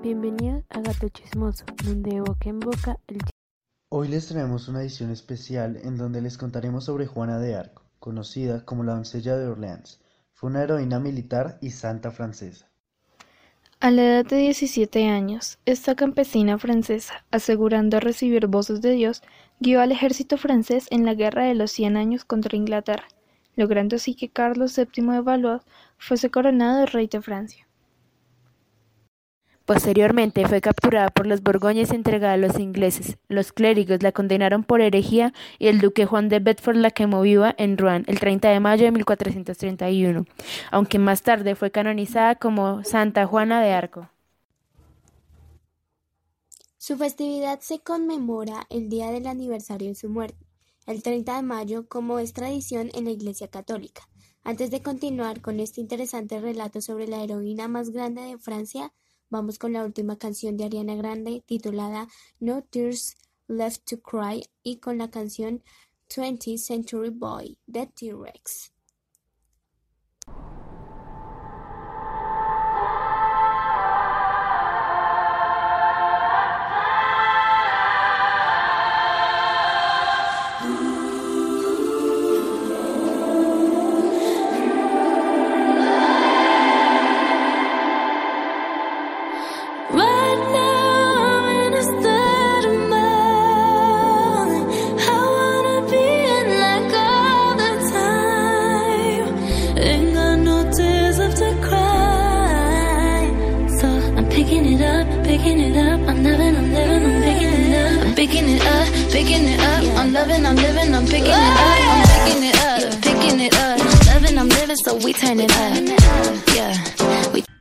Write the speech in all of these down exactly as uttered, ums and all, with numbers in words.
Bienvenidos a Gato Chismoso, donde de boca en boca el chisme. Hoy les traemos una edición especial en donde les contaremos sobre Juana de Arco, conocida como la doncella de Orleans. Fue una heroína militar y santa francesa. A la edad de diecisiete años, esta campesina francesa, asegurando recibir voces de Dios, guió al ejército francés en la Guerra de los Cien Años contra Inglaterra, logrando así que Carlos séptimo de Valois fuese coronado rey de Francia. Posteriormente fue capturada por los borgoñas y entregada a los ingleses. Los clérigos la condenaron por herejía y el duque Juan de Bedford la quemó viva en Rouen el treinta de mayo de mil cuatrocientos treinta y uno, aunque más tarde fue canonizada como Santa Juana de Arco. Su festividad se conmemora el día del aniversario de su muerte, el treinta de mayo, como es tradición en la Iglesia Católica. Antes de continuar con este interesante relato sobre la heroína más grande de Francia, vamos con la última canción de Ariana Grande titulada No Tears Left to Cry y con la canción twentieth Century Boy de T-Rex. Picking it up, picking it up, I'm loving, I'm living, I'm picking it up, I'm picking it up, picking it up, loving, I'm living, so we turn it up, yeah, we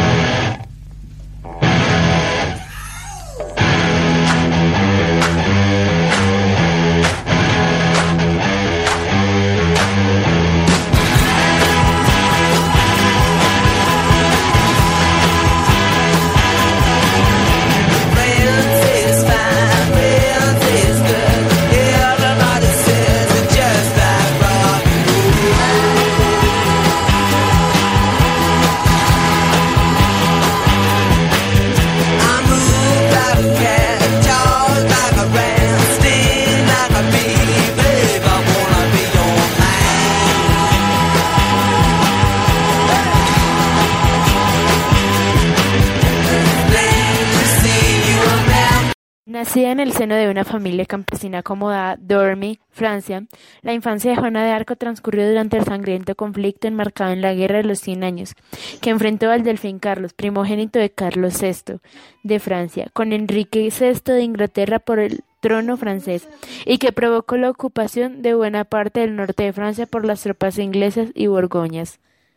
Nacida en el seno de una familia campesina acomodada, Dormy, Francia, la infancia de Juana de Arco transcurrió durante el sangriento conflicto enmarcado en la Guerra de los Cien Años, que enfrentó al delfín Carlos, primogénito de Carlos sexto de Francia, con Enrique sexto de Inglaterra por el trono francés, y que provocó la ocupación de buena parte del norte de Francia por las tropas inglesas y borgoñas.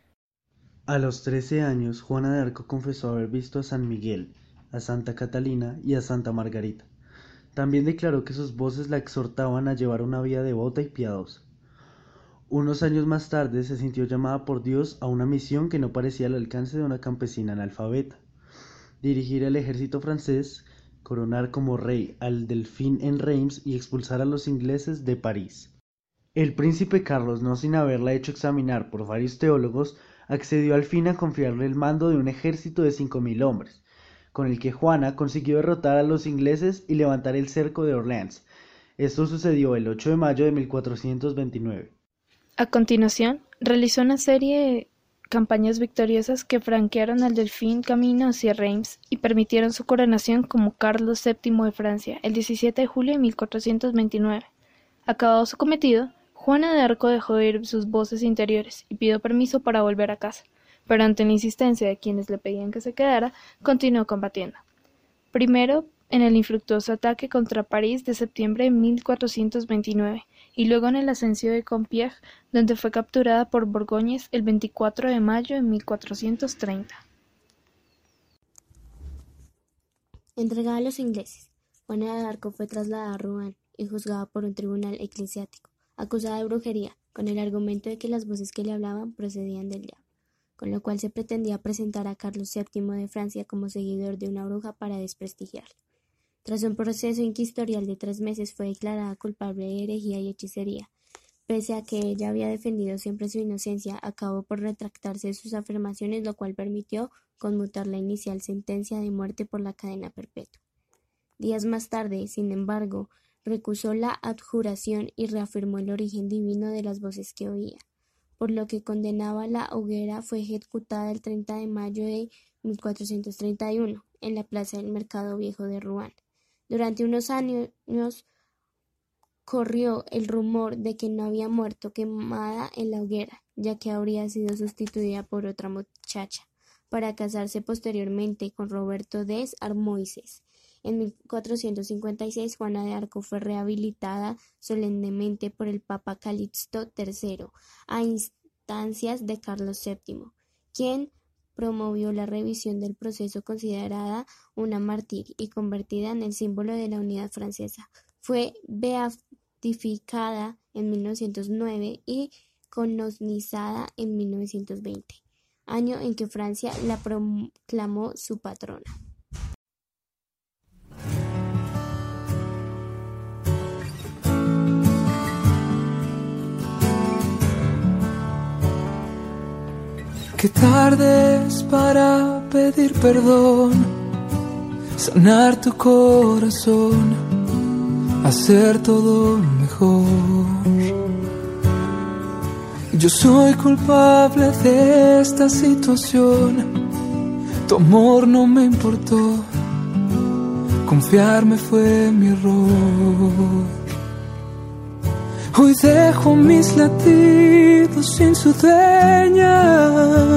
A los trece años, Juana de Arco confesó haber visto a San Miguel, a Santa Catalina y a Santa Margarita. También declaró que sus voces la exhortaban a llevar una vida devota y piadosa. Unos años más tarde se sintió llamada por Dios a una misión que no parecía al alcance de una campesina analfabeta: dirigir el ejército francés, coronar como rey al delfín en Reims y expulsar a los ingleses de París. El príncipe Carlos, no sin haberla hecho examinar por varios teólogos, accedió al fin a confiarle el mando de un ejército de cinco mil hombres, con el que Juana consiguió derrotar a los ingleses y levantar el cerco de Orleans. Esto sucedió el ocho de mayo de mil cuatrocientos veintinueve. A continuación, realizó una serie de campañas victoriosas que franquearon al delfín camino hacia Reims y permitieron su coronación como Carlos séptimo de Francia el diecisiete de julio de mil cuatrocientos veintinueve. Acabado su cometido, Juana de Arco dejó de oír sus voces interiores y pidió permiso para volver a casa, pero ante la insistencia de quienes le pedían que se quedara, continuó combatiendo. Primero en el infructuoso ataque contra París de septiembre de mil cuatrocientos veintinueve, y luego en el asedio de Compiègne, donde fue capturada por borgoñas el veinticuatro de mayo de mil cuatrocientos treinta. Entregada a los ingleses, Juana de Arco fue trasladada a Rouen y juzgada por un tribunal eclesiástico, acusada de brujería, con el argumento de que las voces que le hablaban procedían del diablo, con lo cual se pretendía presentar a Carlos séptimo de Francia como seguidor de una bruja para desprestigiarlo. Tras un proceso inquisitorial de tres meses fue declarada culpable de herejía y hechicería, Pese a que ella había defendido siempre su inocencia, acabó por retractarse de sus afirmaciones, lo cual permitió conmutar la inicial sentencia de muerte por la cadena perpetua. Días más tarde, sin embargo, recusó la abjuración y reafirmó el origen divino de las voces que oía, por lo que condenaba a la hoguera. Fue ejecutada el treinta de mayo de mil cuatrocientos treinta y uno en la plaza del Mercado Viejo de Rouen. Durante unos años corrió el rumor de que no había muerto quemada en la hoguera, ya que habría sido sustituida por otra muchacha, para casarse posteriormente con Roberto des Armoises. En mil cuatrocientos cincuenta y seis, Juana de Arco fue rehabilitada solemnemente por el Papa Calixto tercero, a instancias de Carlos séptimo, quien promovió la revisión del proceso, considerada una mártir y convertida en el símbolo de la unidad francesa. Fue beatificada en mil novecientos nueve y canonizada en mil novecientos veinte, año en que Francia la proclamó su patrona. Qué tarde es para pedir perdón, sanar tu corazón, hacer todo mejor. Yo soy culpable de esta situación, tu amor no me importó, confiarme fue mi error. Hoy dejo mis latidos sin su dueña,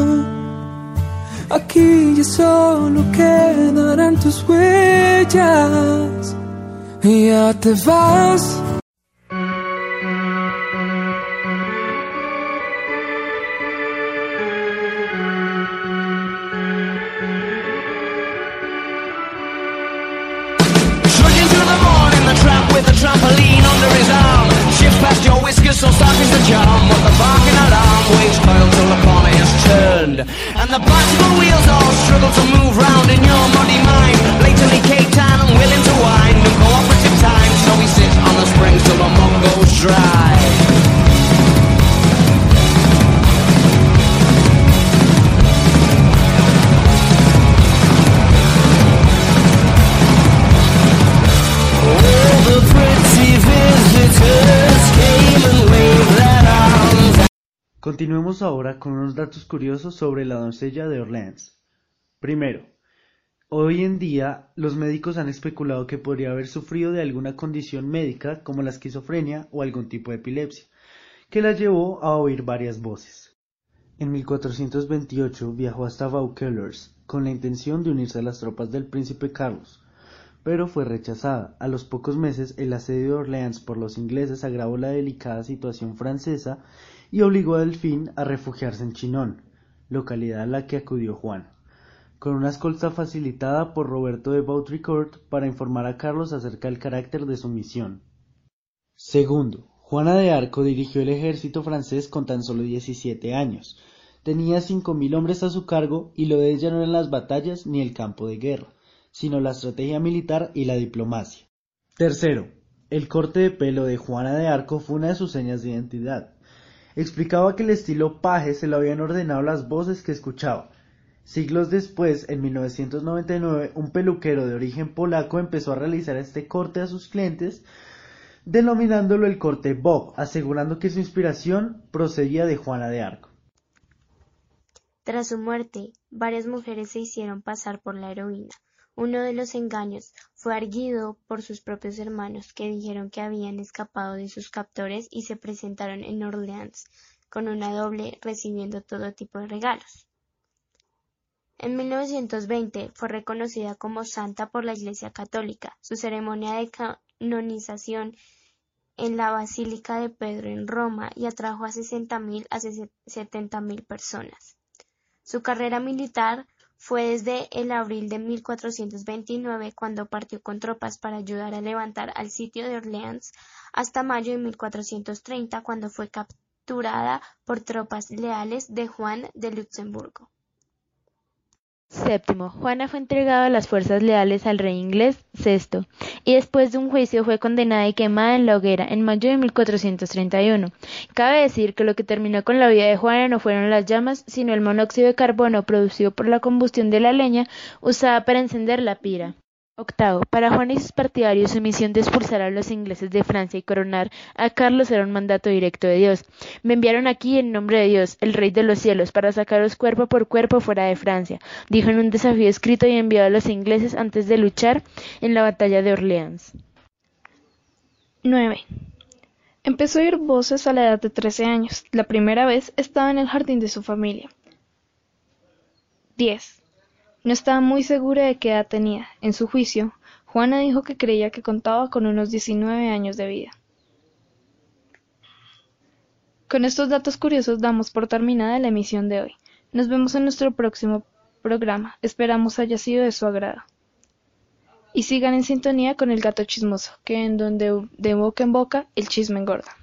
aquí ya solo quedarán tus huellas, y ya te vas. Trampoline under his arm, shift past your whiskers, so starting the charm. What the barking alarm, waves coil till the corner is turned, and the bicycle wheels all struggle to move round in your muddy mind. Blatantly caked and unwilling to wind, no cooperative time, so we sit on the springs till the mug goes dry. Continuemos ahora con unos datos curiosos sobre la doncella de Orleans. Primero, hoy en día los médicos han especulado que podría haber sufrido de alguna condición médica como la esquizofrenia o algún tipo de epilepsia, que la llevó a oír varias voces. En mil cuatrocientos veintiocho viajó hasta Vauquelins con la intención de unirse a las tropas del príncipe Carlos, pero fue rechazada. A los pocos meses, el asedio de Orleans por los ingleses agravó la delicada situación francesa y obligó a Delfín a refugiarse en Chinon, localidad a la que acudió Juan, con una escolta facilitada por Roberto de Baudricourt para informar a Carlos acerca del carácter de su misión. Segundo, Juana de Arco dirigió el ejército francés con tan solo diecisiete años. Tenía cinco mil hombres a su cargo, y lo de ella no eran las batallas ni el campo de guerra, sino la estrategia militar y la diplomacia. Tercero, el corte de pelo de Juana de Arco fue una de sus señas de identidad. Explicaba que el estilo paje se lo habían ordenado las voces que escuchaba. Siglos después, en mil novecientos noventa y nueve, un peluquero de origen polaco empezó a realizar este corte a sus clientes, denominándolo el corte Bob, asegurando que su inspiración procedía de Juana de Arco. Tras su muerte, varias mujeres se hicieron pasar por la heroína. Uno de los engaños fue arguido por sus propios hermanos, que dijeron que habían escapado de sus captores y se presentaron en Orleans con una doble, recibiendo todo tipo de regalos. En mil novecientos veinte fue reconocida como santa por la Iglesia Católica. Su ceremonia de canonización en la Basílica de Pedro en Roma y atrajo a sesenta mil a setenta mil personas. Su carrera militar fue desde el abril de mil cuatrocientos veintinueve, cuando partió con tropas para ayudar a levantar al sitio de Orleans, hasta mayo de mil cuatrocientos treinta, cuando fue capturada por tropas leales de Juan de Luxemburgo. Séptimo, Juana fue entregada a las fuerzas leales al rey inglés Sexto, y después de un juicio fue condenada y quemada en la hoguera en mayo de mil cuatrocientos treinta y uno. Cabe decir que lo que terminó con la vida de Juana no fueron las llamas, sino el monóxido de carbono producido por la combustión de la leña usada para encender la pira. Octavo, para Juan y sus partidarios su misión de expulsar a los ingleses de Francia y coronar a Carlos era un mandato directo de Dios. Me enviaron aquí en nombre de Dios, el Rey de los cielos, para sacaros cuerpo por cuerpo fuera de Francia, dijo en un desafío escrito y enviado a los ingleses antes de luchar en la batalla de Orleans. nueve. Empezó a oír voces a la edad de trece años. La primera vez estaba en el jardín de su familia. diez. No estaba muy segura de qué edad tenía. En su juicio, Juana dijo que creía que contaba con unos diecinueve años de vida. Con estos datos curiosos damos por terminada la emisión de hoy. Nos vemos en nuestro próximo programa. Esperamos haya sido de su agrado. Y sigan en sintonía con El Gato Chismoso, que en donde de boca en boca el chisme engorda.